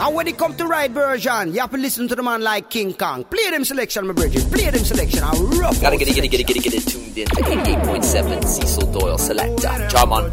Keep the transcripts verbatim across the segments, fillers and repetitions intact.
And when it comes to right version, you have to listen to the man like King Kong. Play them selection, my bridges. Play them selection. I rough. Gotta get it, get it, get it, get it, get it tuned in to eighty-eight point seven Cecil Doyle Selector. Jam on.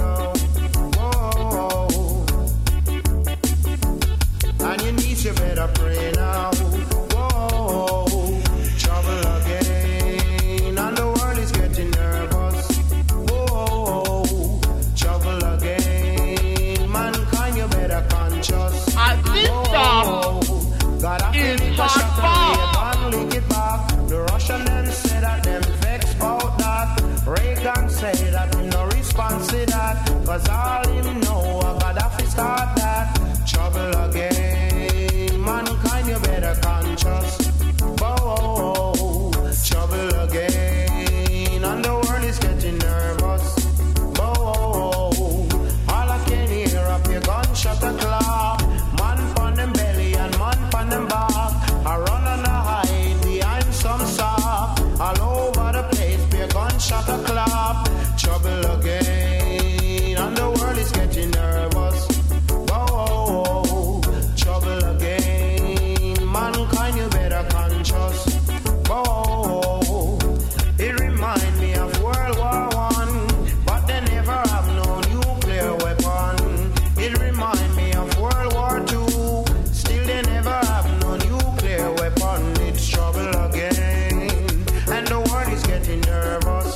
And you need to better pray now. Whoa, trouble again, and the world is getting nervous. Whoa, trouble again, mankind you better conscious. And this song is hard and lick it back. The Russian them say that them vex about that. Reagan say that him no response to that. Cause all him know I Gaddafi start that. Trouble again, mankind you better conscious. Whoa, trouble again, and the world is getting nervous. Whoa, all I can hear up your gunshot a clap. Man pon them belly and man pon them back. I run and I hide behind some sock. All over the place, be a gunshot a clap. Trouble again, and the world is getting nervous. Whoa, trouble again, mankind you better conscious. Whoa, it remind me of World War One, but they never have no nuclear weapon. It remind me of World War Two, still they never have no nuclear weapon. It's trouble again, and the world is getting nervous.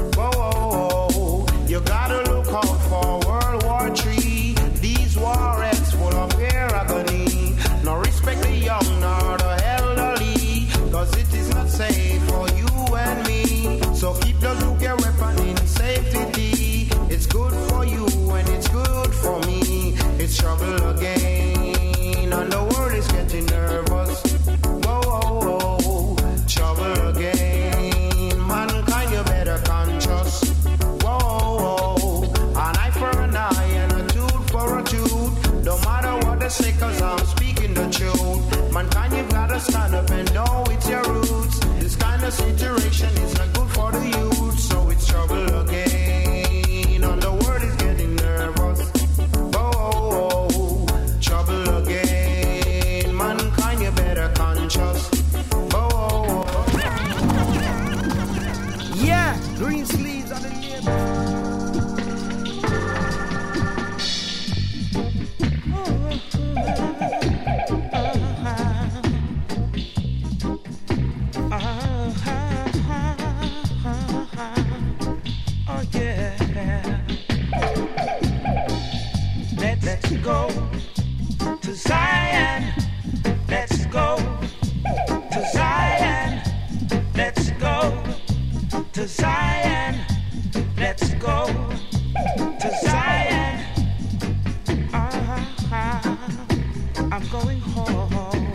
Whoa, you gotta look out for World War Three. These war acts full of fear agony. No respect the young nor the elderly, cause it is not safe for you and me. So keep the nuclear weapon in safety. It's good for you and it's good for me. It's trouble again, and the world is getting nervous. Whoa, whoa, whoa. Trouble again, mankind you better conscious. Whoa, whoa. An eye for an eye and a tooth for a tooth. No matter what they say, cause I'm speaking the truth. Mankind, you've gotta stand up and know it's your roots. This kind of situation is not good for the youth. So it's trouble again, and the world is getting nervous. Whoa, trouble again, mankind, you better conscious. Whoa, Yeah, green sleeves on the neighbor. Oh yeah, Let, let's go to Zion. Let's go to Zion. Let's go to Zion. Let's go to Zion. Uh-huh. I'm going home.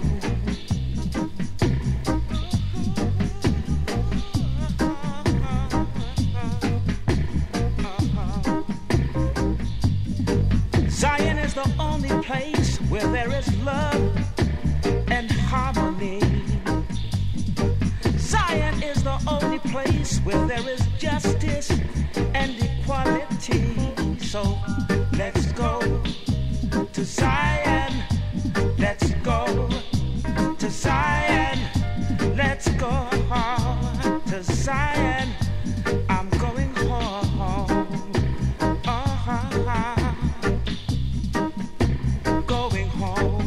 Zion is the only place where there is love and harmony. Zion is the only place where there is justice and equality. So let's go to Zion. Let's go to Zion. Let's go to Zion. I'm going home. Uh-huh. Going home.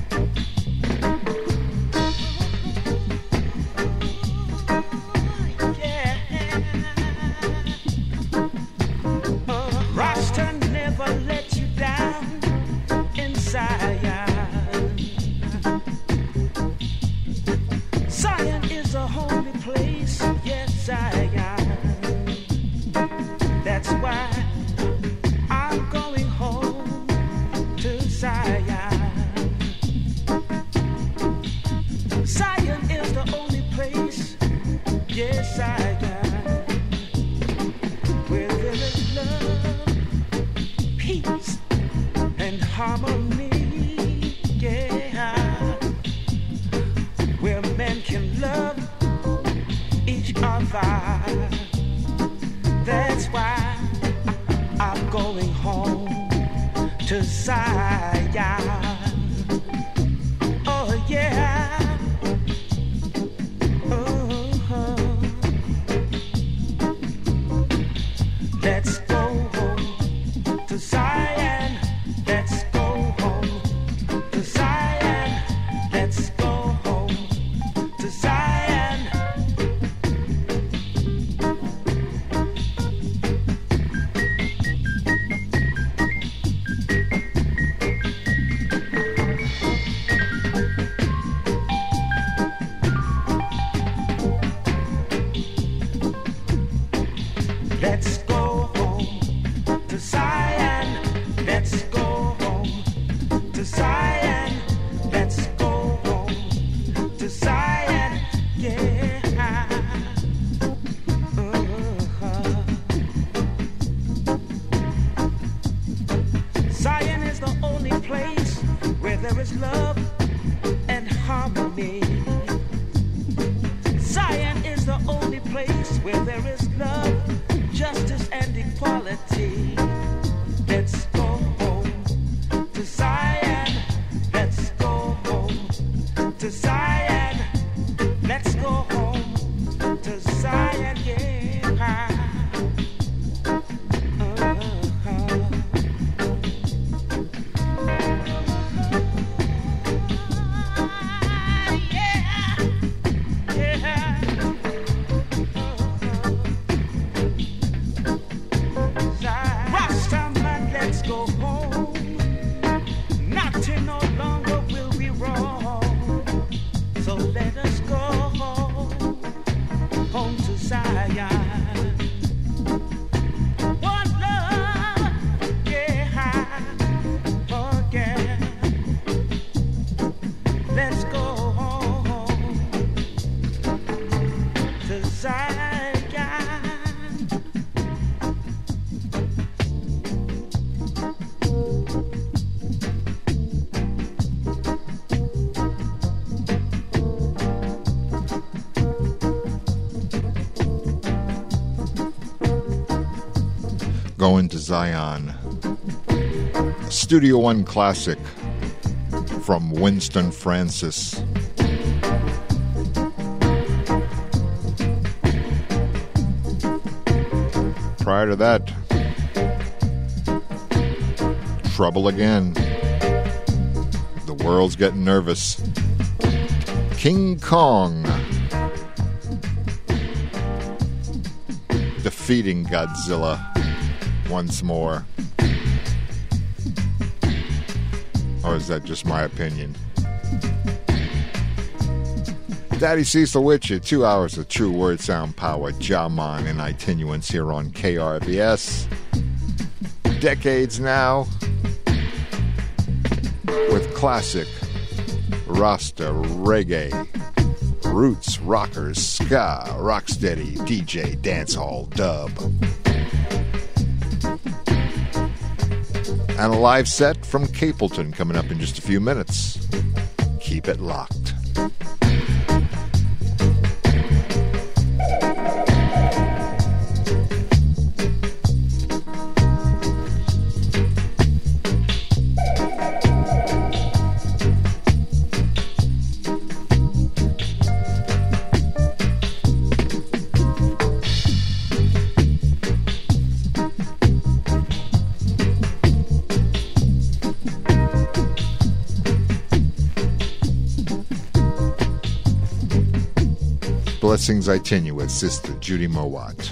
Yeah. Uh, Rasta never let you down in Zion. Zion is a holy place. Yes, Zion. That's why I'm going home to Zion. Zion is the only place, yes, Zion, where there is love, peace, and harmony, yeah, where men can love each other. That's why I'm going home to Zion. there is love and harmony. Zion is the only place where there is love, justice, and equality. Let's go home to Zion. Let's go home to Zion. Let's go home to Zion, yeah. Going to Zion, Studio One classic from Winston Francis. Prior to that, Trouble Again. The world's getting nervous. King Kong defeating Godzilla once more. Or is that just my opinion? Daddy Cecil with you. Two hours of true word sound power. Jaman and Itinuance here on K R V S. Decades now with classic Rasta reggae, roots, rockers, ska, rocksteady, D J, dancehall, dub. And a live set from Capleton coming up in just a few minutes. Keep it locked. Blessings I tell you with Sister Judy Mowat.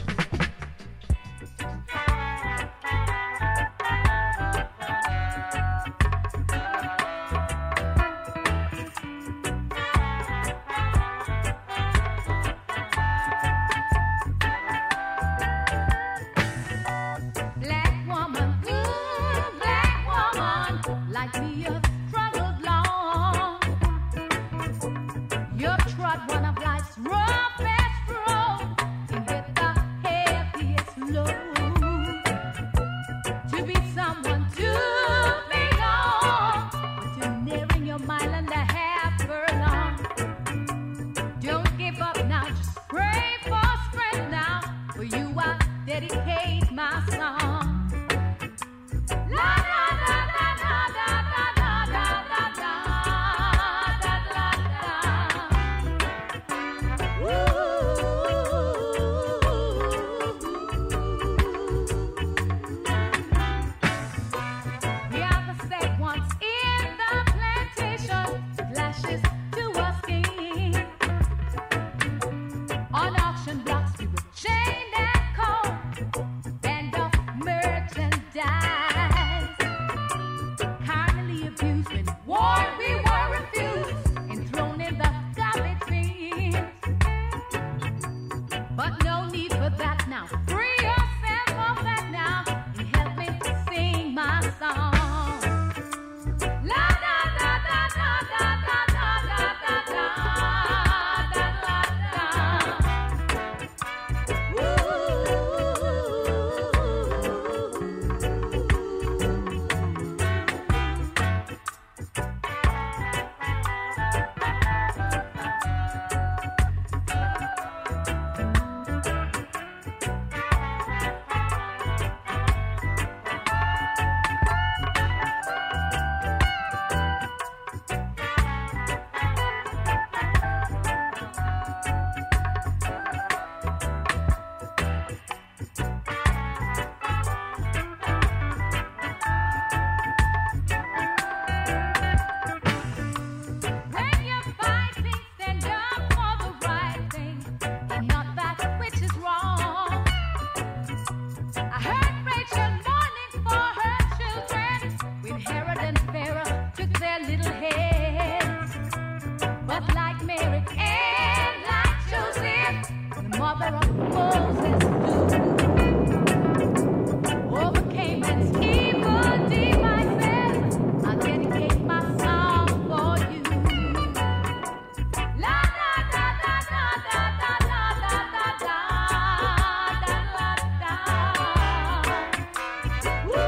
heads. But like Mary and like Joseph, the mother of Moses too, overcame its evil devices. I dedicate my song for you. La da da da da da da da da da da da da da. Woo.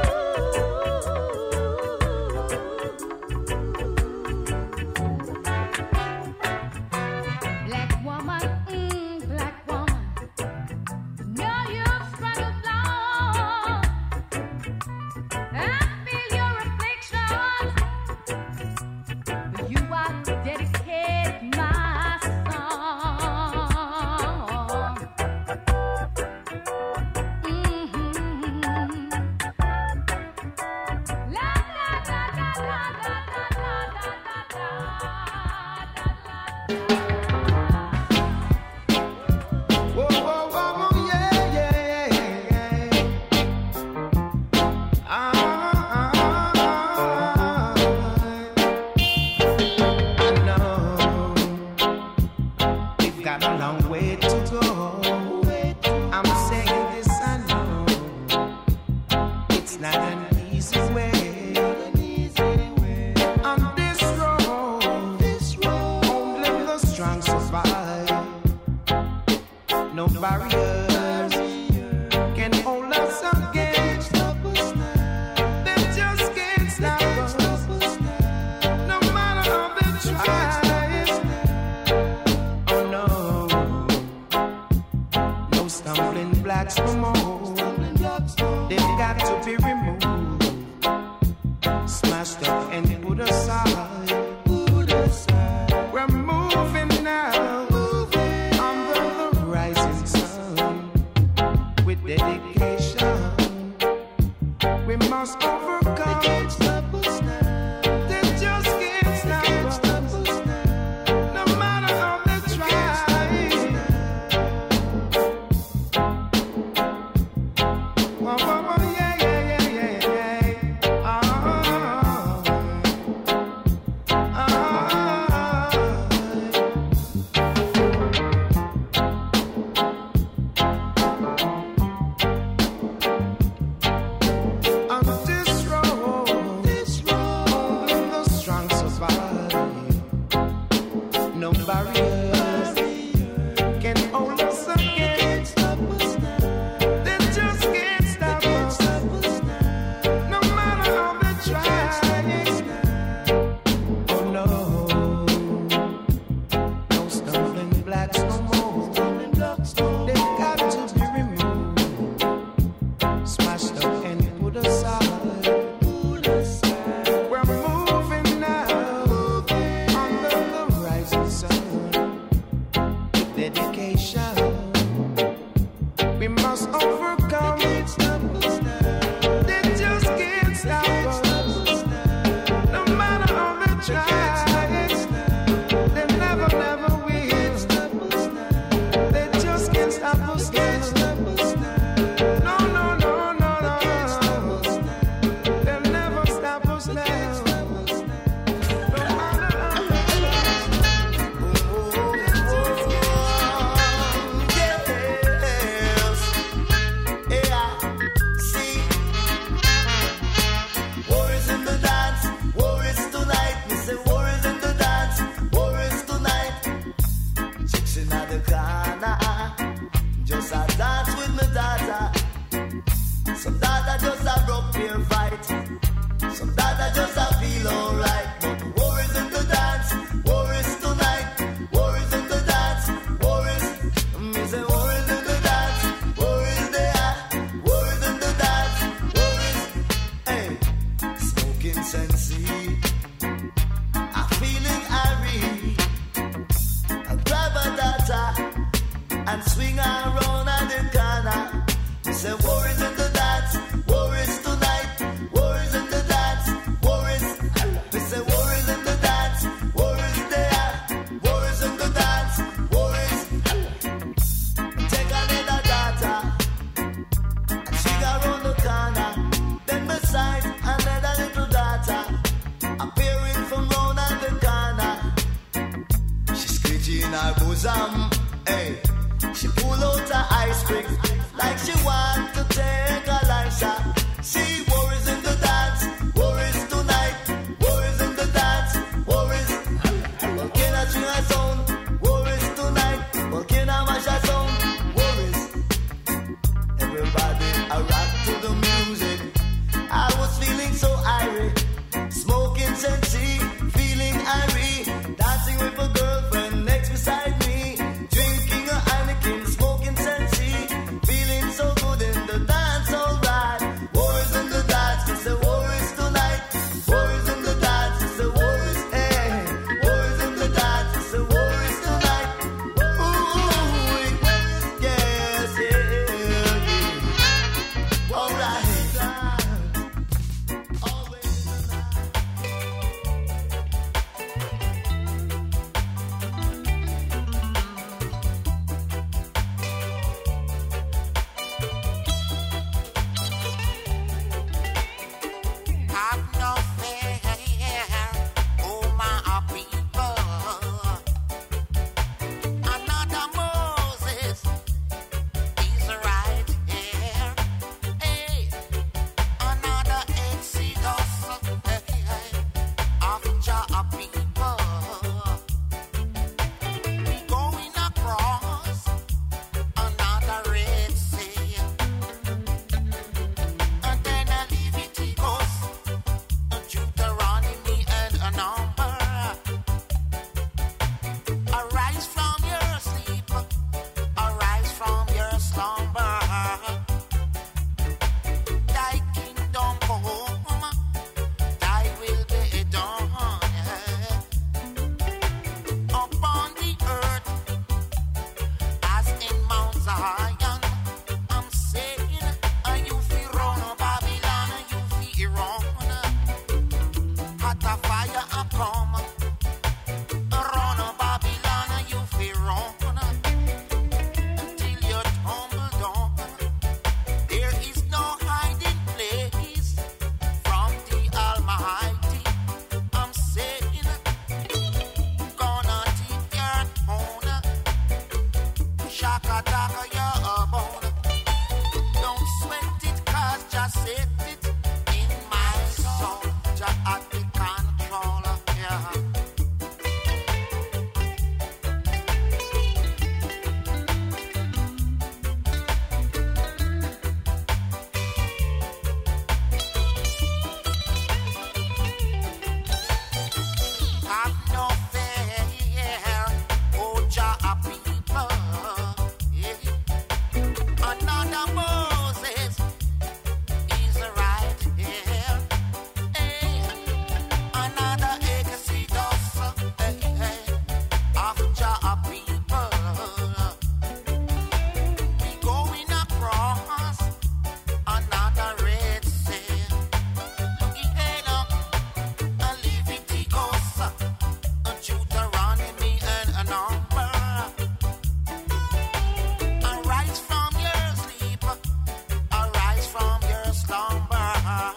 Black woman, mm, black woman, know you've struggled long. I feel your afflictions. For you I dedicate my song. Mhm. La la la la la la la la la la la. Whoa, whoa, whoa, whoa, yeah, yeah, yeah. Ah, I know we've got a long way to go. I'm saying this, I know it's not an easy way. On this road, only the goes um, hey. She pull out her ice pick like she want to take a light shot. She worries in the dance, worries tonight, worries in the dance, worries. Volcano string a sound, worries tonight, volcano mash a sound, worries. Everybody a rock to the music. I was feeling so irate, smoking Sensi, feeling irie, dancing with a girlfriend next beside me, drinking a Heineken, smoking Sensi, feeling so good in the dance, alright. Worries in the dance, it's the worries tonight. Worries in the dance, it's the worries, eh. Worries in the dance, it's the worries tonight. Ooh, yes, yeah, yeah. Alright. Have no fear, oh my people. Another Moses is right here. Hey, another Exodus hey, of Jah people. We going across another Red Sea, and then a Leviticus. Deuteronomy and a number. Arise from your sleep, arise from your slumber. Thy kingdom come, thy will be done upon the earth as in Mount Zion. I'm saying, uh, you feel run, Babylon, you feel run. Hot a fire a come, run a Babylon, you feel run until you tumble down. There is no hiding place from the Almighty. I'm saying, gonna take your own, shaka taka your bone. Don't sweat it, cause just set it in my soul. Just at the controller, yeah. Have no fear, oh Jah people. Yeah. Another Moses is right here. Hey, another Exodus hey, hey, of Jah people. We going across another Red Sea. Yeah, a Leviticus, a Deuteronomy and a number. Arise from your sleep, arise from your slumber.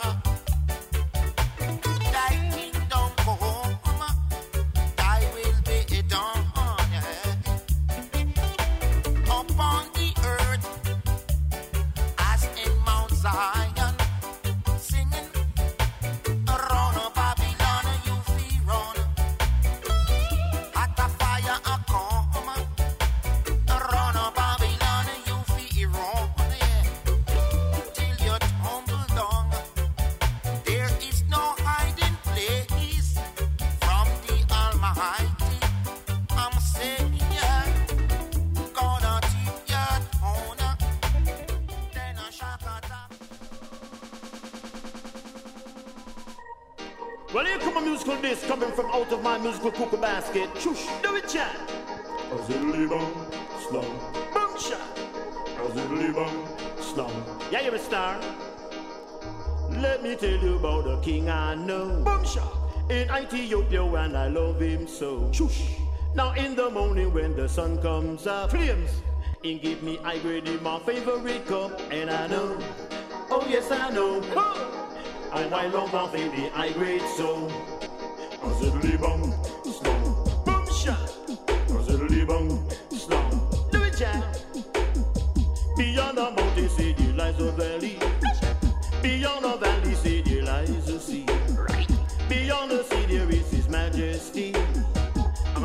Thy kingdom come, thy will be done upon the earth as in Mount Zion. Singing, run, Babylon, you feel run. At the fire a come, run, Babylon, you feel run. Yeah. Till you tumble down. There is no hiding place from the Almighty. I'm saying, yeah, gonna teach your own. Then a shakata. Well, here come a musical disc coming from out of my musical cooker basket. Shush, do it, chat. A ziddly bum, slum, boom shot. A ziddly bum, slum. Yeah, you're a star. Let me tell you about the king I know. Boom shot. In Ethiopia, and I love him so. Shush. Now in the morning when the sun comes up, flames. He give me I grade in my favorite cup, and I know. Oh yes, I know. Oh. And I love my baby, I grade so. A ziddly bum, slum, boom shot. A ziddly bum,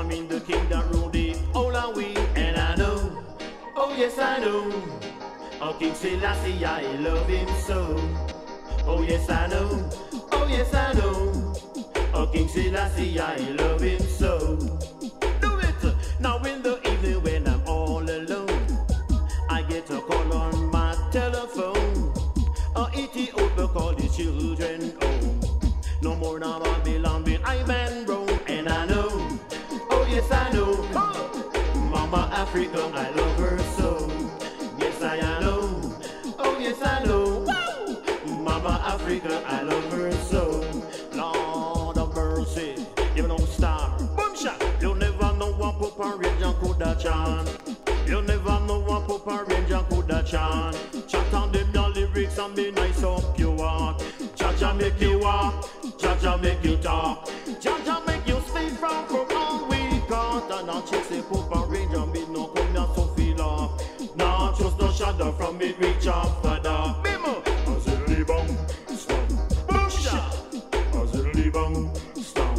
I'm in the kingdom rule the whole of we. And I know, oh yes I know, oh King Selassie, I love him so. Oh yes I know, oh yes I know, oh King Selassie, I love him so. Do it! Now in the evening when I'm all alone, I get a call on my telephone. Uh, Ethiopia call the children home. No more now Babylon behind man Rome. And I know, oh yes I know, oh, Mama Africa, I love her so. Yes I know, oh yes I know, woo! Mama Africa, I love her so. Lord of mercy, you don't stop. Boom shot, you never know what Papa Ranger could have chant. You never know what Papa Ranger could have chant. Chat on them your lyrics and be nice up you want. Cha-cha make you walk, cha-cha make you talk, cha-cha make you stay from for all we got. And now check say Papa Ranger me no come down so feel off. Now just no shadow from it reach up for the Bimo. Azili bang, stop, boom shot. Azili bang, stop,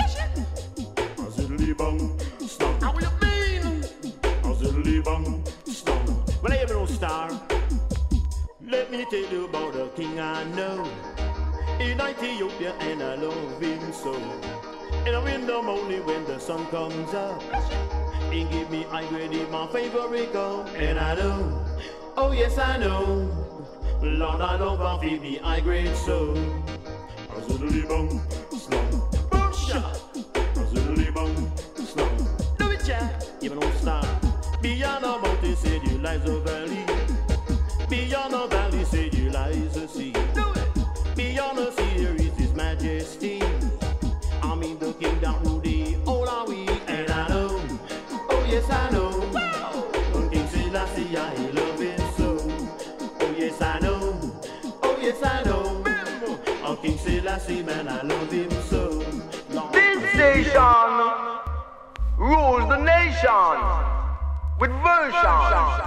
Azili bang, stop. How you mean? Azili bang, stop. Well I ever no star. Let me tell you about a king I know in Ethiopia, and I love him so. And I win them only when the sun comes up. He give me high grade in my favorite girl. And I know, oh yes I know, Lord I love and feed me high grade so. Azuli bang, slum, boom shot. Azuli bang, slum. Do it Jack, even on star. Beyond the mountain said you lies a valley. Beyond the valley said you lies a sea. Do it. Beyond the sea there is his majesty. I'm in the kingdom rule the whole of we. And I know, oh yes I know, wow. King Selassie I love him so. Oh yes I know, oh yes I know, oh King Selassie man I love him so. Long this station rules the nation with version.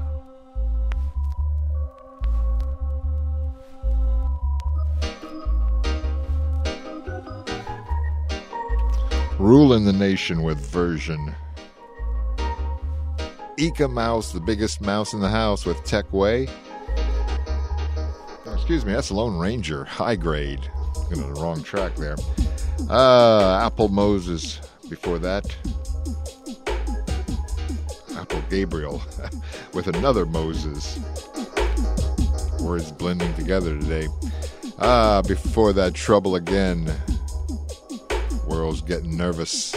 Ruling the nation with version. Ika Mouse, the biggest mouse in the house with Tech Way. Oh, excuse me, that's Lone Ranger, high grade. Looking at the wrong track there. Uh, Apple Moses before that. Apple Gabriel with another Moses. Words blending together today. Uh, before that, Trouble Again. World's getting nervous.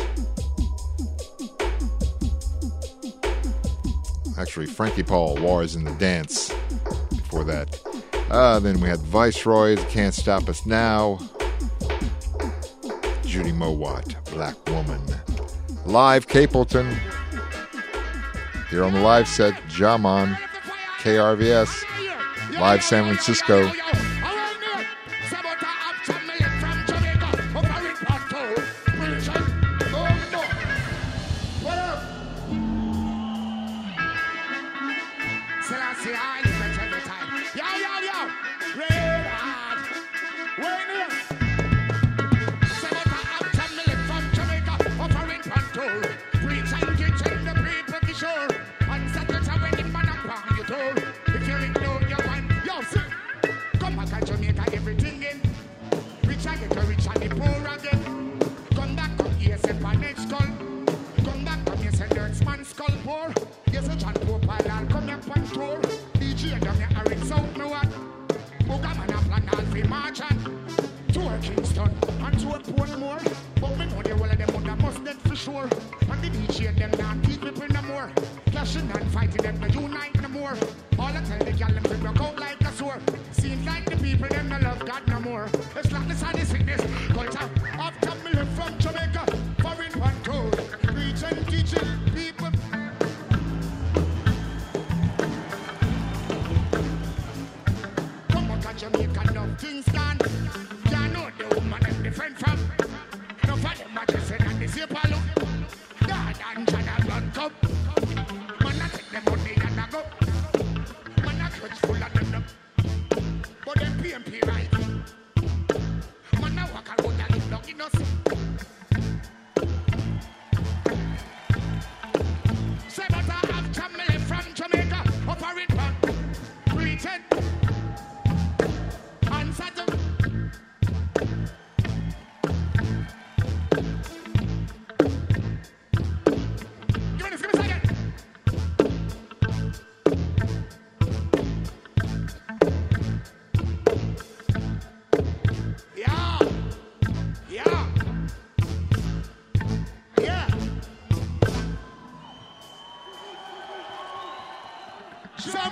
Actually, Frankie Paul, Wars in the Dance. Before that. Uh, then we had Viceroys, Can't Stop Us Now. Judy Mowat, Black Woman. Live Capleton. Here on the live set, Jaman, K R V S. Live San Francisco.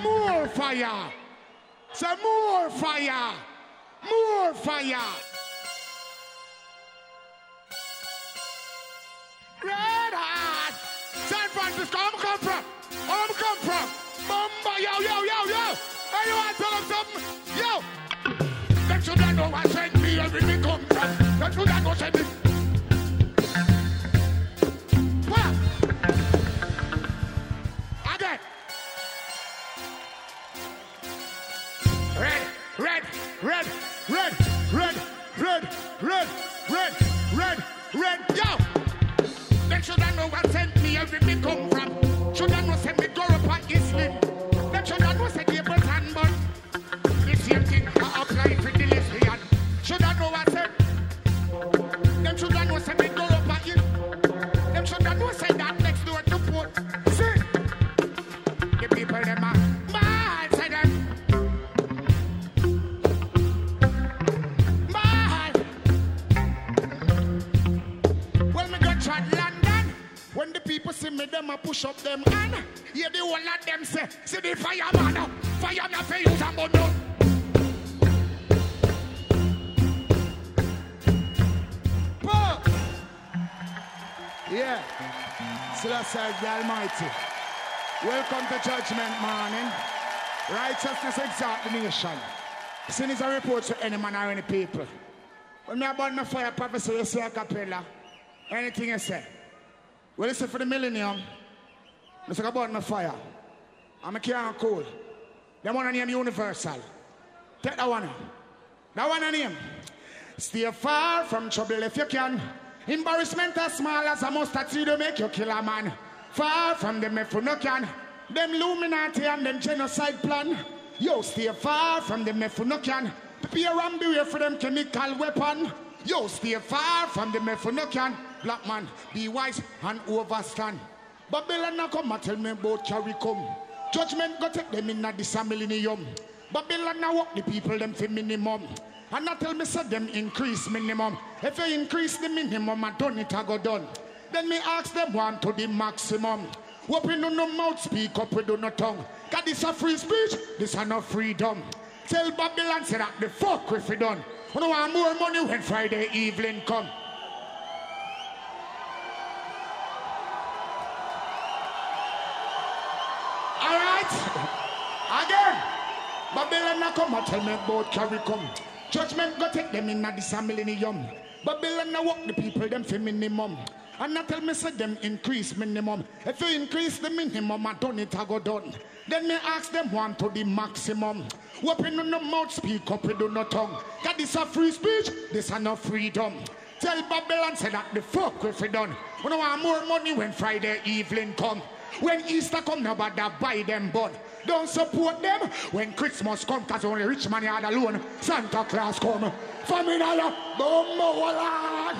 more fire. Say more fire. More fire. Red hot. San Francisco, I'm come from. I'm come from. Mumbai, yo, yo, yo, yo. Anyone tell them something? Yo. Them should not know what sent me and where me come from. Them should not know send me. What? Again. Red, red, red, red, red, red, red, red, red, red, yo. Them should not know what sent me and where me come from. Should not know send me go up on Islam. Them should not know send me Britain, but the same thing I apply for the lesbian. Should not know what said. Them should not know send me go up on Islam. Them should not know send that next door to port. See, the people them are mad, say them. Mad. Well, me go try London. When the people see me, them a push up them hand. Yeah, the one of them say, see the fireman, fire me for you, somebody. Yeah, Selassie the Almighty. Welcome to Judgment Morning. Righteousness exalt the nation. Sin is a report to any man or any people. When me about my fire prophecy, you say a cappella. Anything you say. Well, listen for the millennium. I say about my fire. I'm a can't cool. That one name Universal. Take that one. That one name. Stay far from trouble if you can. Embarrassment as small as a mustard seed to make you kill a man. Far from them if you no can. Them Illuminati and them genocide plan. Yo, stay far from them if you no can. Prepare and beware for them chemical weapon. Yo, stay far from them if you no can. Black man, be wise and overstand. Babylon now come and tell me about carry come. Judgment go take them in a this millennium. Babylon now walk the people them for minimum. And not tell me say them increase minimum. If you increase the minimum, I done it, I go done. Then me ask them one to the maximum. Open on no mouth, speak up with no tongue. Cause this a free speech, this a no freedom. Tell Babylon say that the fuck if you done. You know want more money when Friday evening come. Alright? Again. Babylon now come and tell me about carry come. Judgment go take them in a this millennium. Babylon now walk the people them for minimum. And not tell me say them increase minimum. If you increase the minimum, I done it, I go done. Then me ask them one to the maximum. Open on the mouth, speak up with no tongue. That this a free speech, this a no freedom. Tell Babylon say that the fuck if you done. You know want more money when Friday evening come. When Easter come, nobody buy them bun. Don't support them when Christmas come, cause only rich man had alone. Santa Claus come. Family, boom, Lord.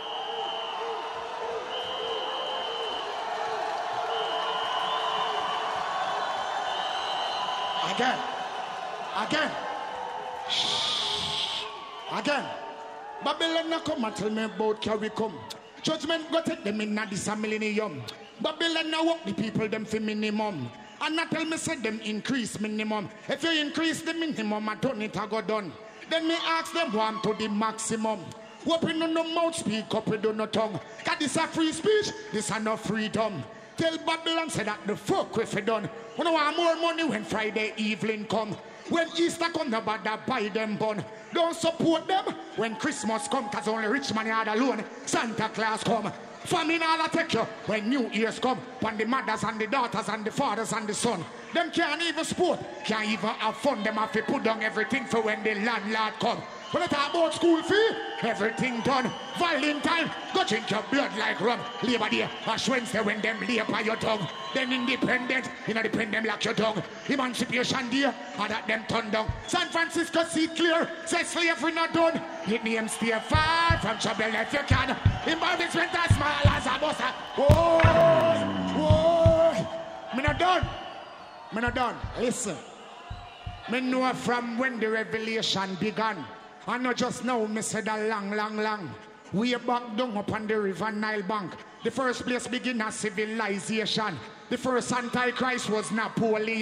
Again. Again. Shh. Again. Babylon now come and tell me about carry come. Judgment go take them in a this millennium. Babylon now walk the people them for minimum. And not tell me say them increase minimum. If you increase the minimum, I done it, I go done. Then me ask them one to the maximum. Open on no mouth, speak up with no tongue. Cause this a free speech, this a no freedom. Tell Babylon say that the fuck if you done. You know want more money when Friday evening come. When Easter come, nobody buy them bun. Don't support them when Christmas come, cause only rich man had alone. Santa Claus come. Famine all take you when New Year's come. When the mothers and the daughters and the fathers and the son. Them can't even sport, can't even have fun. Them have to put down everything for when the landlord come. When I talk about school fee, everything done. Valentine, go drink your blood like rum. Labor Day, Ash Wednesday when them lay by your tongue. Then independent, you know depend them like your tongue. Emancipation Day, or that them turn down. San Francisco see clear, say slavery not done. Hit name stay far from trouble if you can. Embarrassment as small as a bossa. Whoa, whoa. Me not done. Me not done. Listen. Me know from when the revelation began. I know just now me said a long, long, long. We back down upon the river Nile bank. The first place begin a civilization. The first Antichrist was Napoleon.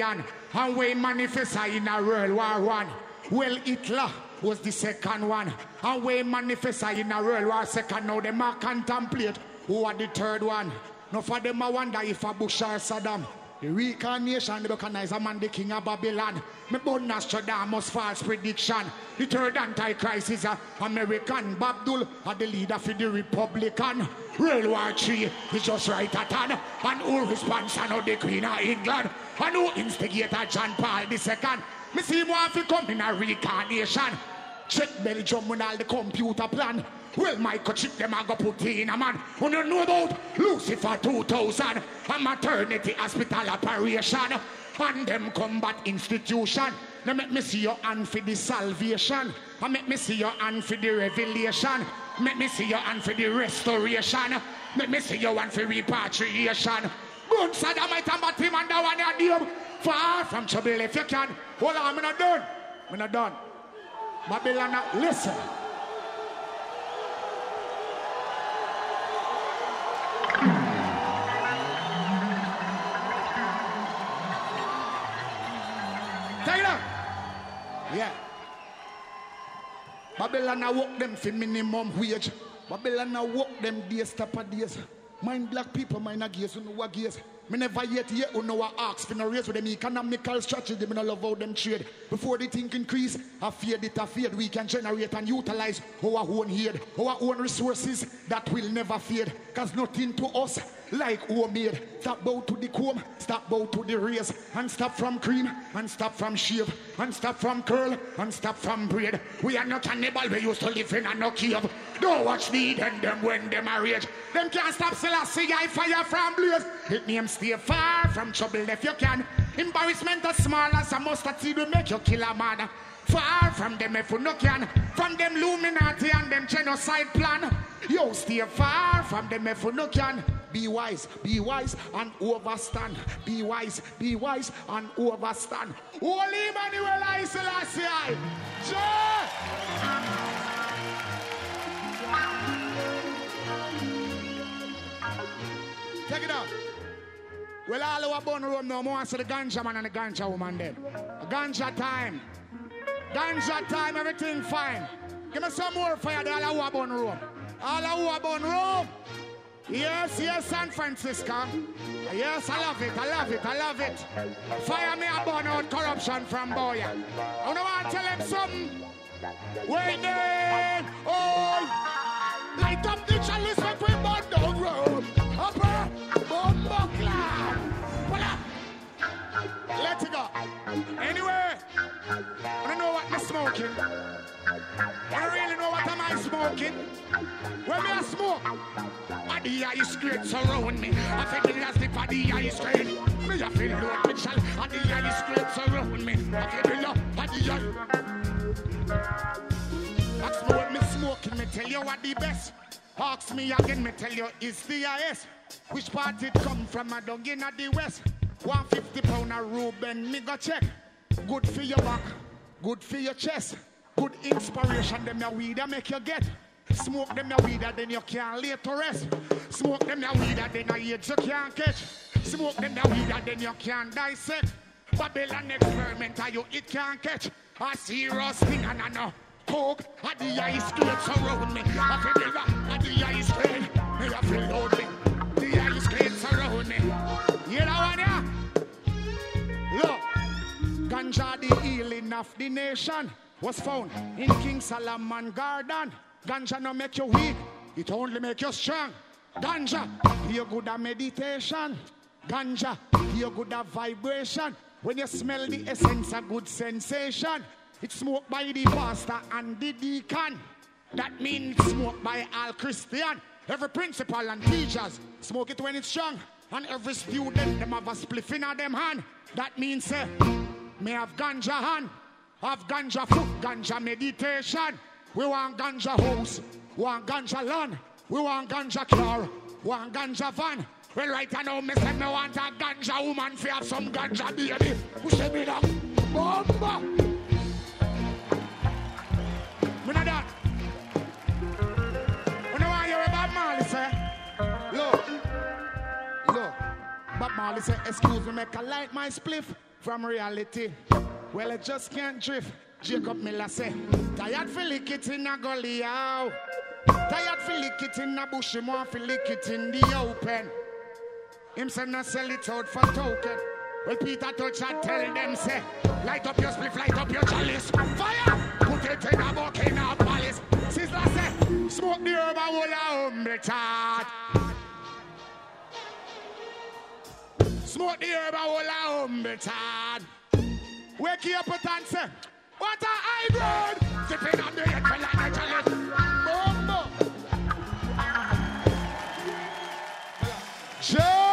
And we manifest in a World War One. Well, Hitler was the second one. And we manifest in a World War Second. Now them a contemplate who are the third one. Now for them I wonder if a Bush or Saddam. The reincarnation, they recognize a man, the king of Babylon. Me born Nostradamus false prediction. The third Antichrist is a American. Babdul are the leader for the Republican. World War Three is just right at hand. And who responds to the Queen of England? And who instigator John Paul the Second? Me see him want to come in a reincarnation. Check Belgium with all the computer plan. Well, microchip them I go put in a man. Who don't know about Lucifer two thousand, a maternity hospital operation, and them combat institution. Now make me see your hand for the salvation. And make me see your hand for the revelation. Make me see your hand for the restoration. Make me see your hand for repatriation. Good Saddamite and Batim and that one you deal. Far from trouble if you can. Hold on, I'm not done. I'm not done. Babylon, listen. Take it up. Yeah. Babylon now work them for minimum wage. Babylon now work them days to days. Mind black people, mind a gaze, you know what gaze. Me never yet yet who know what ask for no raise with them economical strategy. Me no love how them trade. Before the thing increase, I feared it, I feared we can generate and utilize our own head, our own resources that will never fade. Cause nothing to us like homemade. Stop bow to the comb, stop bow to the race, and stop from cream, and stop from shave, and stop from curl, and stop from braid. We are not cannibal, we used to live in a no cave. Don't watch the and them when them are rage. Them can't stop Selassie, I fire from blaze. Hit me and stay far from trouble if you can. Embarrassment as small as a mustard seed will make you kill a man. Far from them if you no can. From them Illuminati and them genocide plan. Yo, stay far from them if you no can. Be wise, be wise and overstand. Be wise, be wise and overstand. Holy Emmanuel I Selassie I. Take it out. Well, all our bone room now, more to the ganja man and the ganja woman then. Ganja time. Ganja time, everything fine. Give me some more fire there, all our bone room. All our bone room. Yes, yes, San Francisco. Yes, I love it, I love it, I love it. Fire me a burn out corruption from boy. I want to tell him something. Wait there. Oh, light up the chalice when we burn down road. Upper, bomba cloud. Let it go. Anyway, I don't know what I'm smoking. I don't really know what am I smoking. When me a smoke, and the ice cream surround me. I feel the last dip of the ice cream. Me a feel low picture, and the ice cream surround me. I feel the love of the ice. Ask me what me smoking, me tell you what the best. Ask me again, me tell you it's the I S. Which part it come from? I don't get at the west. one hundred fifty pound of Reuben, me go check. Good for your back, good for your chest. Good inspiration, them your weed that make you get. Smoke them your weed that then you can't lay to rest. Smoke them your weed that then your age you can't catch. Smoke them your weed that then you can't dissect. Babylon experiment, you it can't catch. A serious thing and I know. Coke, at the ice cream surround me. I feel the rock at the ice cream. Me I feel loaded. The ice cream surround me. You know what, yeah? Look, ganja the healing of the nation was found in King Solomon Garden. Ganja no make you weak, it only make you strong. Ganja, you good at meditation. Ganja, you good at vibration. When you smell the essence, a good sensation. It's smoked by the pastor and the deacon. That means it's smoked by all Christian. Every principal and teachers smoke it when it's strong. And every student, them have a spliff in them hand. That means, uh, may have ganja hand, have ganja foot, ganja meditation. We want ganja house, we want ganja land, we want ganja car, we want ganja van. Well, right now, me say me want a ganja woman fi have some ganja baby. Who say me that? Bomba! Me not that. You know why you're about Marley, say? Look. Look, Bob Marley say, excuse me, make a light my spliff. from reality. Well, it just can't drift. Jacob Miller say, tired for lick it in a gully, ow. Tired for lick it in a bush, him want for lick it in the open. Him say no sell it out for token. Well, Peter touch and tell them say, light up your spliff, light up your chalice. Fire! Put it in a bucket in a palace. Sizzler say, smoke the herb and hold a humble chart. Smoke the herb and hold a humble chart. Wake you up and say, what a high road! Sipping on the head for like a chalice. Boom, boom. Sure.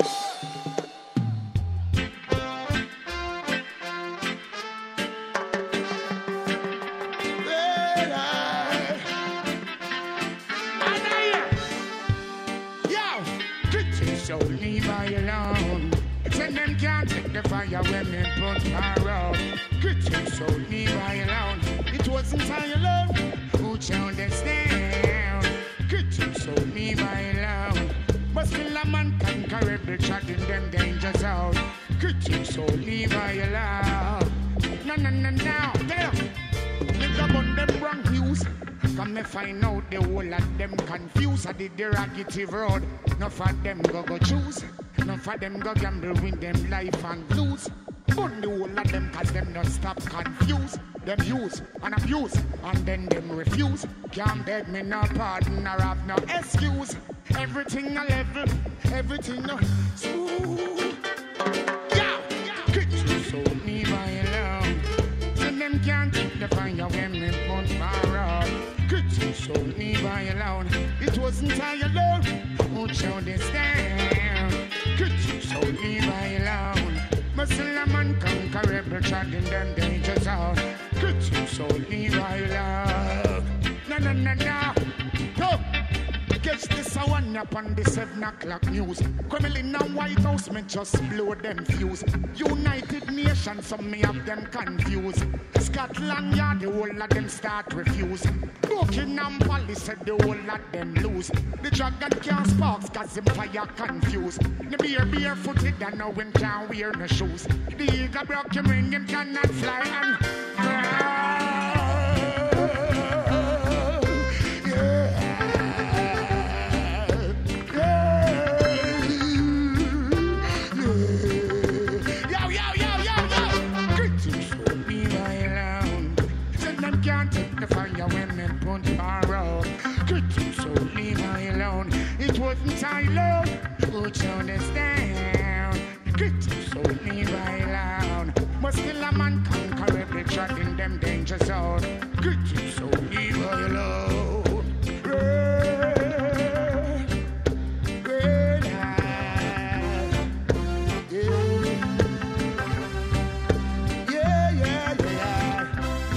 So leave her alone. Send them can't take the fire when they put her out. Good so leave her alone. It wasn't her alone who chose this down. Good so leave her alone. But still a man conquer every shot in them danger zone. Good so leave her alone. No, no, no, no. There. Live up on them wrong views. Come me find out the whole of them confused. I did the derogative road. None of them go go choose. None of them go gamble with them life and lose. But the whole of them cause them not stop confused. Them use and abuse and then them refuse. Can't beg me no pardon or have no excuse. Everything a level, everything a smooth. Yeah, yeah. So leave me alone. So them can't take the fire when me put fire out. So leave her alone. It wasn't her alone who showed this down. So leave her alone. Muslim man conquer every child in them danger zone. So leave her alone. No, no, no, no. No. Catch this a one up on the seven o'clock news. Kremlin and White House me just blow them fuse. United Nations some me have them confused. Scotland Yard the whole of them start refuse. Buckingham Palace said the whole of them lose. The dragon can't sparks cause him fire confused. The beer barefooted and no one can't wear no shoes. The eagle broke him ring him cannot fly and fly. Can't take the fire when they put her out. Could you so leave her alone? It wasn't I alone who showed us down. Could you so leave her alone? But still a man conquer every shot in them danger zone. Could you so leave her alone? Red, red eye. Yeah, yeah, yeah, yeah.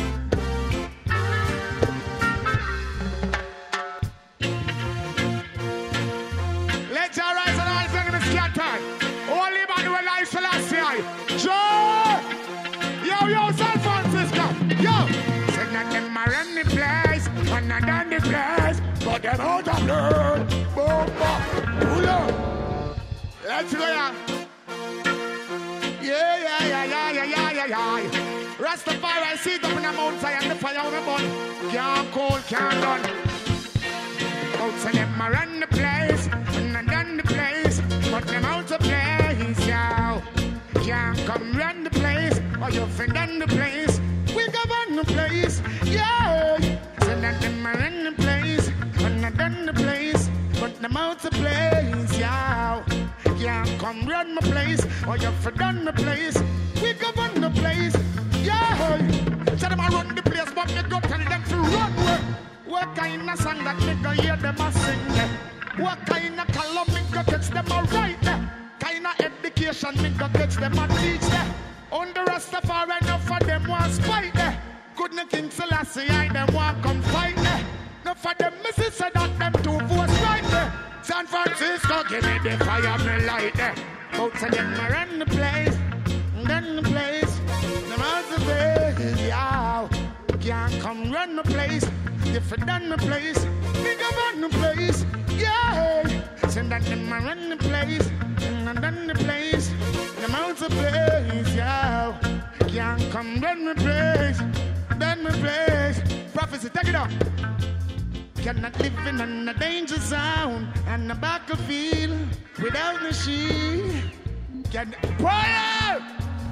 Only man will life Selassie. Joe! Yo, yo, San Francisco. Yo! Said that them are in the place, and not on the place, but them out of blood. Boom, boom, pull up. Let's go, yeah. Yeah, yeah, yeah, yeah, yeah, yeah, yeah, yeah. Rastafari, sit up in the Mount Zion, the fire on the bun. Can't cool, can't run. Outside them are in the place, and not on the place, but them out of place, yo. Can't come run the place, or you fin run the place. We govern the place, yeah. So that them are in the place, and not on the place, but them out of place, yo. Can't come run my place, or you fin run the place. We govern the place, yeah. So them a run the place, but me go tell them to run work. What kind of song that me go hear them a sing there? What kind of column me go catch them a write there? Kind of education me go catch them a teach there? On the Rastafari enough for them want spite there. Couldn't King Selassie I them want come fight there. Enough for them missus said that them two votes right there. San Francisco give me the fire me light there. Both of them are in the place, then the place, them out the place, yeah. Can't come run the place. If it done the place, big up on the place, yeah. Send that them run the place, and and then the place, the mountain place, yeah. Can't come, then the place, then the place. Prophecy, take it up. Cannot live in a danger zone and the battlefield without the shield. Can prayer!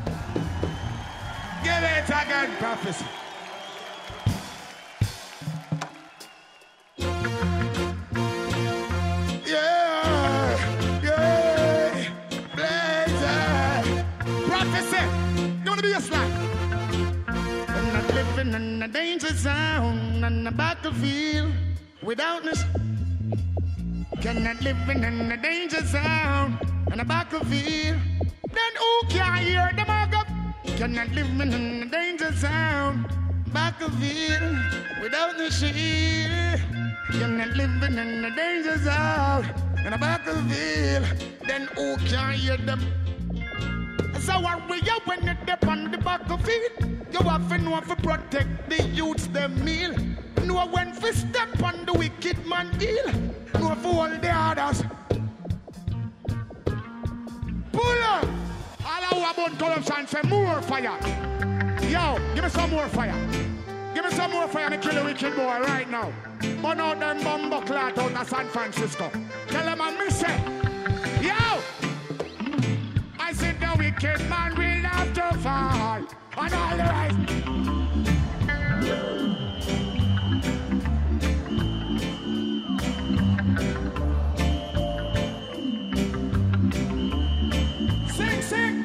Give it again, prophecy. Yeah, yeah, blazer. Prophecy, don't be a slack. I'm not living in a danger zone and the battlefield without this. Cannot live in a danger zone and a battlefield. Then who can hear them all go? Cannot live in a danger zone, battlefield without the shield. Cannot live in a danger zone and a battlefield. Then who can hear them? So what we are when you're up on the battlefield? You have to know to protect the youths, them meal. Know when to step on the wicked man deal. Know for all the others. Pull up. All I want about corruption say more fire. Yo, give me some more fire. Give me some more fire and kill the wicked boy right now. Burn out them bomb clot out of San Francisco. Tell them I miss it. Yo! I said the wicked man will have to fall. And all the rest. Sing, sing.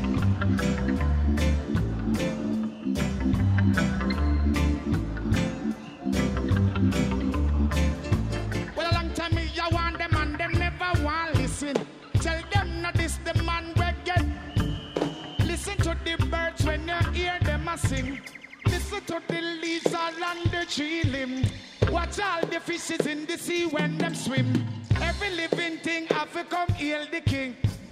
Well, a long time me, I want them and them never want listen. Tell them not this the man we get. Listen to the birds when you hear them a sing. Listen to the leaves all on the tree limb. Watch all the fishes in the sea when them swim. Every living thing have to come hail the king.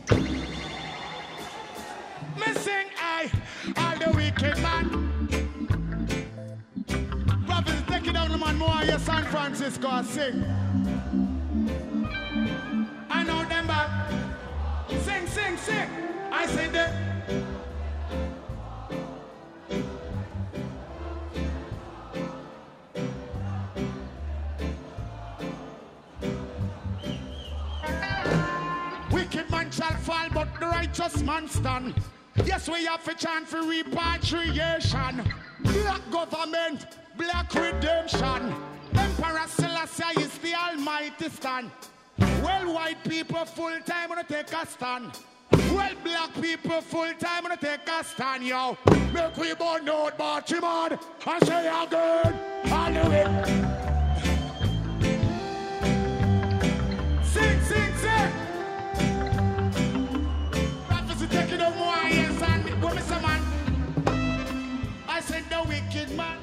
Me sing I, all the wicked man. Brothers, take it down the man more here San Francisco I sing. I know them back. Sing, sing, sing. I say that. Wicked man shall fall, but the righteous man stand. Yes, we have a chance for repatriation. Black government, black redemption. Emperor Selassie is the almighty stand. Well, white people full time gonna take a stand. Well, black people full time gonna take a stand, yo. Make we burn out Baltimore and say again, I do it. Sing, sing, sing. Prophecy taking over more yes, and what Mister Man? I said the wicked man.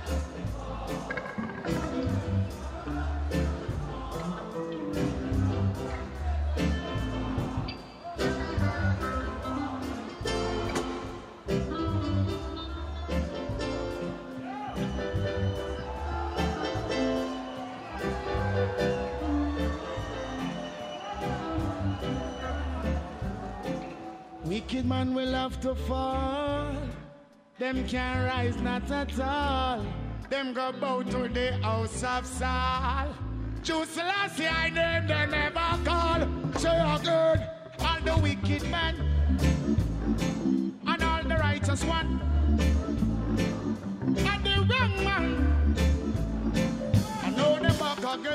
Wicked man will have to fall. Them can't rise not at all. Them go bow to the house of Saul. Jews Selassie I name they never call. Say again, all the wicked man and all the righteous one and the wrong man. I know them back again.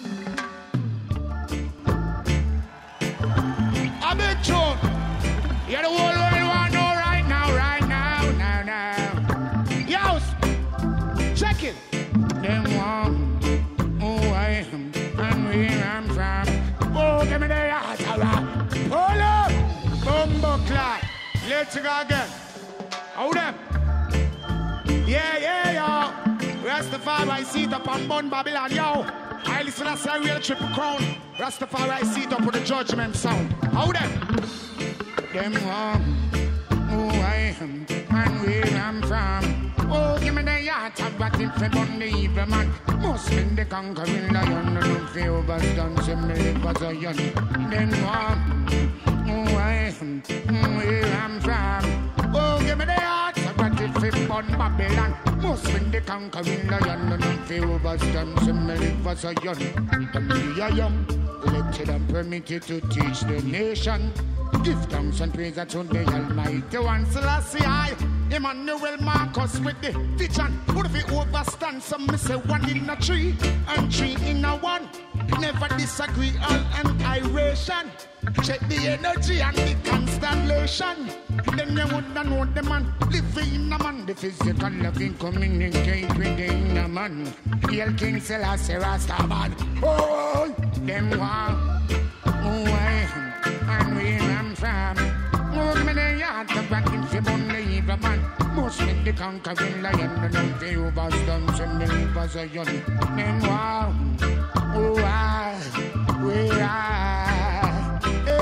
A big tune. Yeah, the whole world want to know right now, right now, now, now. Yo, check it. Them want who I am and where I'm from. Oh, give me the yatara. Hold up. Bumbo clock. Let's go again. Hold up. Yeah, yeah, yo. Rastafari seat up on Bun Babylon, yo. I listen to that real triple crown. Rastafari seat up with the judgment sound. Hold up. Them want who I am and where I'm from. Oh, give me the heart of what if I burn the evil man. Must be the conquering lion, and if you overstand, say me live as a young. Then one, who I am and where I'm from. Oh, give me the heart of what if I burn Babylon. Must be the conquering lion, and if you overstand, say me live as a young. And we are young, elected and permitted to teach the nation. Give thanks and praise to the Almighty One. Selassie I, Emmanuel Marcus with the vision. What if it overstand some me say one in a tree and three in a one? Never disagree all annihilation. Check the energy and the constellation. Then you would know the man living in a man. The physical loving communicate with the inner man. Hail King Selassie Rastaman. Oh, them one. Oh, I am and where I'm from. Oh, give me the heart of what if you burn the evil man. Must be the conquering lion, and if you overstand, say me live as a young. Them one. Oh, I, where I,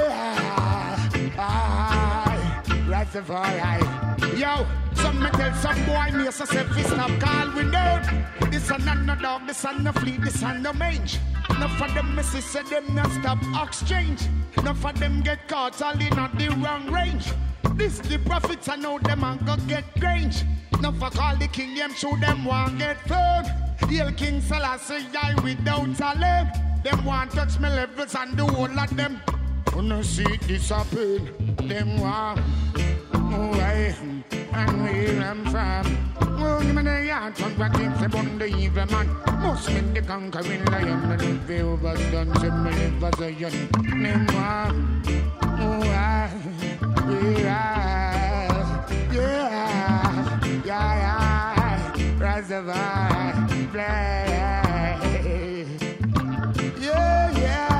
I, Rastafari. Yo, some me tell some boy me so say fi stop call we down. This a no dog, this a no fleet, this a no mange. Enough of them missus say them not stop exchange. Enough of them get caught all in at the wrong range. This the prophets I know them and go get range. Enough of call the king them show them want get firm. Hail King Selassie I without a limb. Them want touch me levels and the whole of them. Wanna see this happen. Them want who I am and where I'm from. Oh, give me the heart of what if I burn the evil man. Must be the conquering lion, and if they overstand, say me live as a young. Them want who I, where I, yeah, yeah, yeah, Rastafari, play, yeah,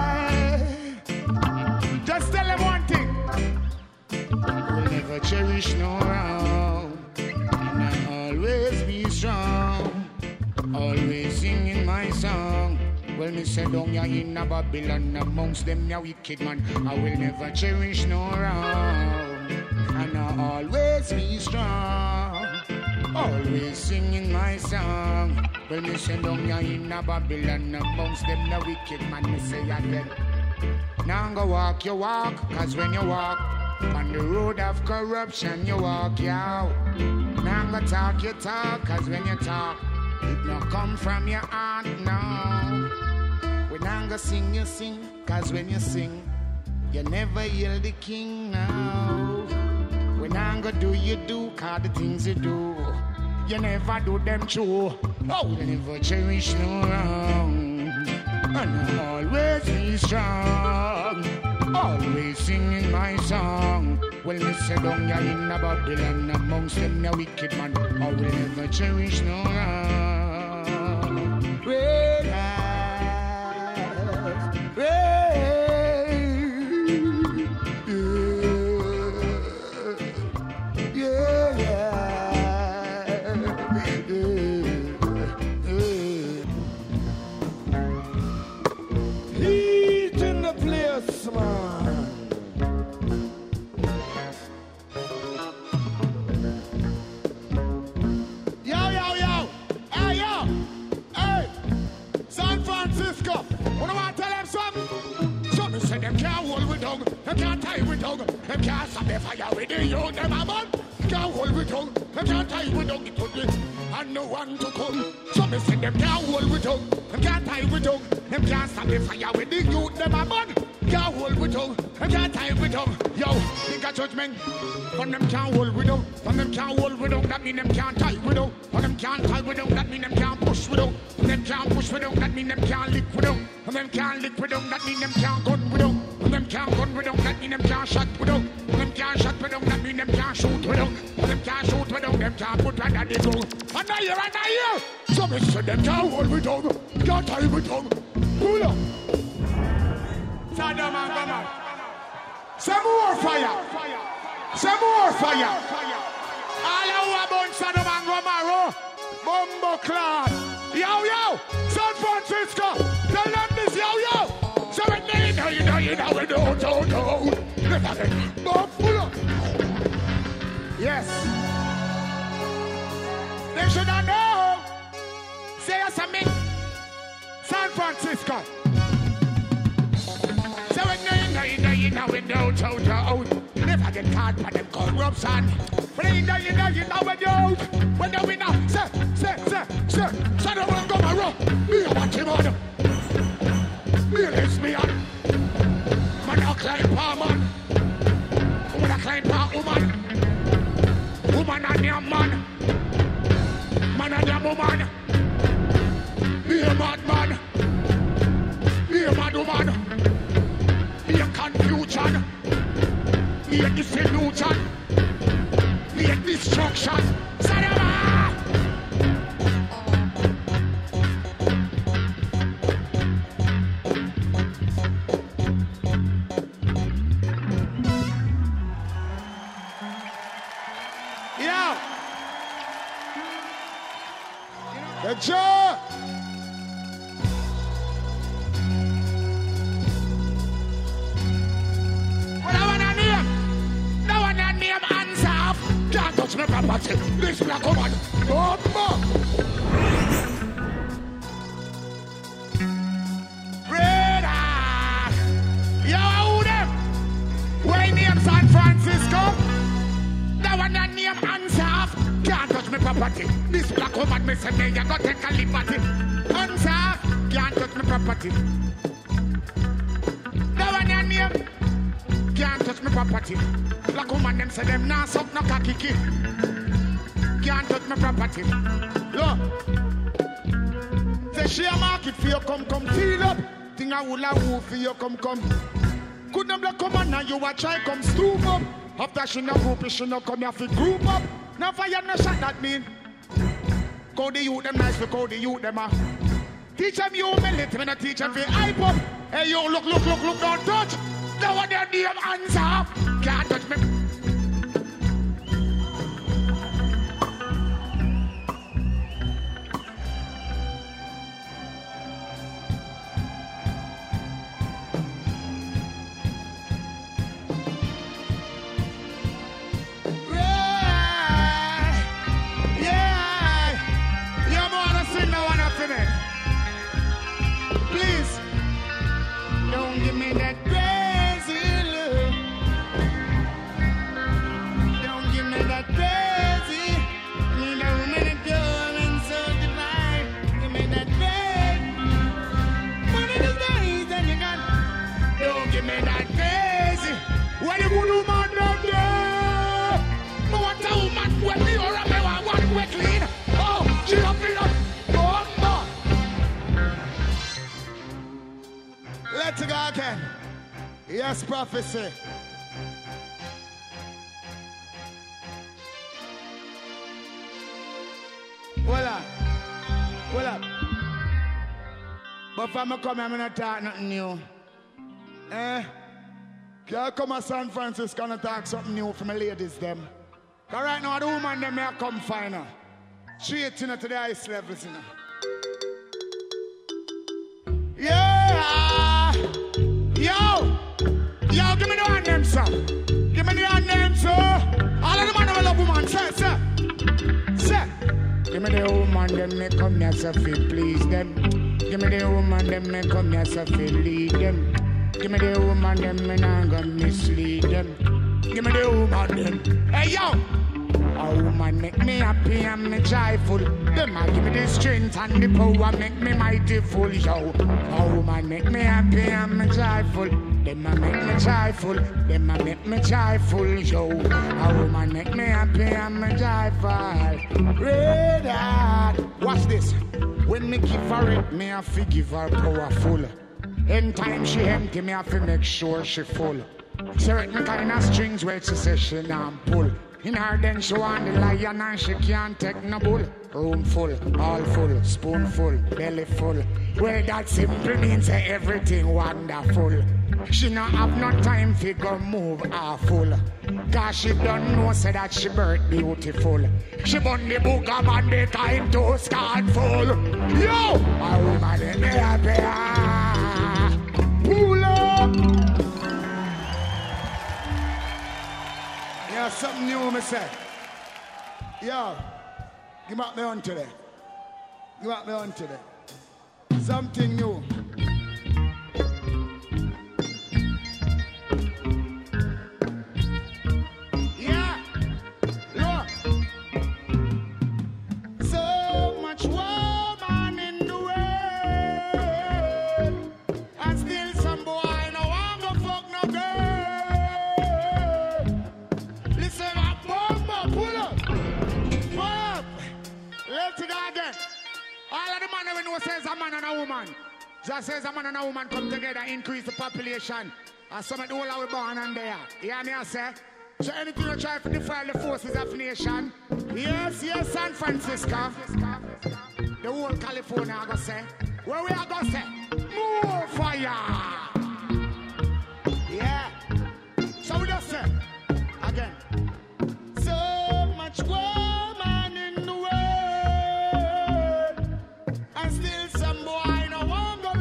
yeah. Just tell them one thing. We'll never cherish no wrong, and I always be strong, always singing my song. Well, me say down ya in a Babylon, amongst them ya wicked man. I will never cherish no wrong, and I always be strong, always singing my song. Well, me say down ya in a Babylon, amongst them ya wicked man. Me say again, now go walk your walk, cause when you walk on the road of corruption, you walk you out. Now go talk your talk, cause when you talk, it not come from your heart, no. When I go sing, you sing, cause when you sing, you never hear the king, no. When I go do, you do, cause the things you do, you never do them true. Oh, you never cherish no wrong, and I always be strong, always singing my song. Well, me say down ya in a Babylon, amongst them ya wicked man. I will never cherish no wrong. Red eyes, red, yeah, yeah, yeah, yeah. Heat in the place, man. Them can't hold with tongue, them can't tie with tongue, them can't stop the fire with the youth, them a man. Can't hold with tongue, them can't tie with tongue, it would be, and no one to come. So me say them can't hold with tongue, them can't tie with tongue, them can't stop the fire with the youth, them a man. Can't hold with tongue, them can't tie with tongue. Yo, think a judgment, from them can't hold with tongue, from them can't hold with tongue, that mean them can't tie with tongue, from them can't tie with tongue, that mean them can't push with tongue, from them can't push with tongue, that mean them can't lick with tongue, from them can't lick with tongue, that mean them can't gun with tongue. When them can't gun with them, that mean them can't shot with them. When them can't shot with them, that mean them can't shoot with them. When them can't shoot with them, them can't put under the gun. And I hear, and I hear. So me say them can't hold with them, can't tie with them. Pull up. Saddam and Gamal. Some more fire. Some more fire. All who are born Saddam and Gamal, Bumbo Clan. Yo, yo, San Francisco. Tell them this, yo, yo. So when they know, you know, you know, we don't, don't, don't. Never get, but pull up. Yes. They should not know. Say us a me. San Francisco. So when they in the in the window, out, out. Never get caught by them corruption. When they in the in the in the window, when the winner, say, say, say, say, say the one go around. Me a watch him on. Me a lesbian. Man a climb palm man. Woman a climb palm woman. Woman and your man. Man and your woman. Be a mad man. Be a mad woman. Be a confusion. Be a disillusion. Be a destruction. Sadama! Yeah. The jaw. Can't touch my property. This black woman. Oh, fuck. Brother. Yo, who them? Why name San Francisco? That one that name Ansaf. Can't touch my property. This black woman, me say me, you got take a liberty. Ansaf. Can't touch my property. That one that name. Can't touch my property. Black woman them say them nah suck no cocky kid. Can't touch my property. Look. Say share market for you come come feel up. Thing I will have for you come come. Could them black woman now you a try come stoop up. After she no group she no come here for group up. Now fire no shot that mean. Call the youth them nice for call the youth them ah. Teach them humility when I teach them for hype up. Hey yo look look look look don't touch. Now what their damn hands up. Can't touch me. Yeah, yeah. You wanna sing now wanna finish? Please, don't give me that crazy look. Don't give me that crazy. Need a woman pure and so divine. Give me that crazy. One of the days that you got. Don't give me that crazy. What you gonna do, man, down there? I want a woman wet me or I want one wet clean. Oh, she don't feel up. Oh, oh. Let's go again. Yes, prophecy. Hold on. Hold up. But if I'm come here, I'm not talk nothing new. Eh? Can I come to San Francisco and talk something new for my ladies, them? Because right now, the woman, them may come find her. Straight in to the ice levels, you know. Yeah! Yo! Yo, give me the one name, sir. Give me the one name, sir. All of the man who love woman, sir, sir. Sir. Give me the woman, them may come here, sir, feel please them. Give me the woman, them may come here, sir, feel lead them. Give me the woman, them may not gonna mislead them. Give me the woman, them. Hey, yo! A woman make me happy and me joyful. Them a give me the strength and the power make me mighty full, yo. A woman make me happy and me joyful. Them a make me joyful. Them a make me joyful, yo. A woman make me happy and me joyful. Red heart. Watch this. When me give her it, me have to give her powerful. Anytime she empty, me have to make sure she full. She write me kind of strings where she says she not pull. In her then she want the lion and she can't take no bull. Room full, all full, spoon full, belly full. Well that simply means that everything wonderful. She not have no time to go move her full. Cause she don't know say that she birth beautiful. She burn the book of and the time to start full. Yo! A woman in the happy. Pull up! Yeah, something new, me say. Yo, give up me on today. Give up me on today. Something new. Yeah, look. So much woman in the world, and still some boy no want to fuck no girl. Listen up, bomba, pull up, pull up. Let's go again. All of the man we know says a man and a woman. Just says a man and a woman come together, increase the population. And some of the whole are born and there. You hear me I say? So anything you try to defile the forces of nation. Yes, yes, San Francisco. The whole California I go say. Where we are gonna say? More fire. Yeah. So we just say again. So much woman in the world, and still some boy no want go.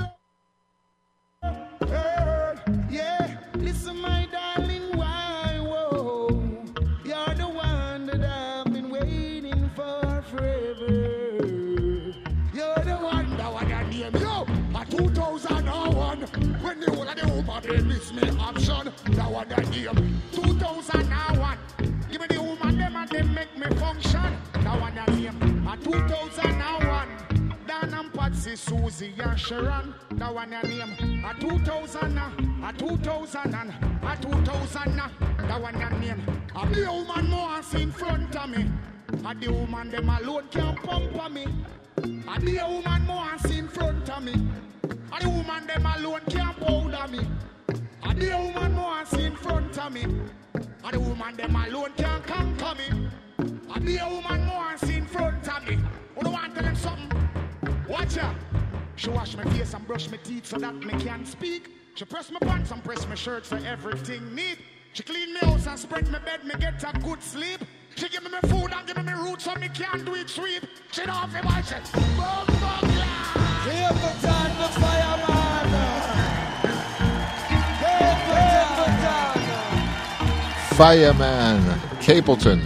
Uh, yeah, listen, my darling, why? Whoa, you're the one that I've been waiting for forever. You're the one that I got name. Yo, a two thousand one. When the whole of the woman they miss me option, that one that name. two thousand one. Give me the woman them and they make me function. That one that name. A two thousand one. Dan and Patsy, Susie and Sharon. That one that name. A two thousand. A two thousand. A two thousand. That one that name. A the woman more in front of me. A the woman them alone can't pump on me. A the woman more in front of me. A the woman them alone can't powder me. A the woman more in front of me. A the woman them alone can't conquer me. A the woman more in front of me. You don't want to tell them something? Watch her. She wash my face and brush my teeth so that me can speak. She press my pants and press my shirt so everything neat. She clean me house and spread my bed, me get a good sleep. She give me my food and give me my roots so me can do it sweet. She don't have to watch it. Boom, boom, yeah. Here for time, the fireman. Here for time. Fireman Capleton.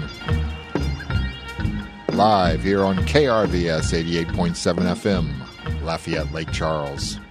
Live here on K R V S eighty-eight point seven F M, Lafayette, Lake Charles.